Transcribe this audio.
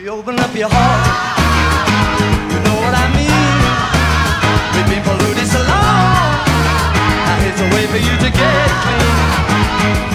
You open up your heart, you know what I mean. We've been polluted so long, now here's a way for you to get clean.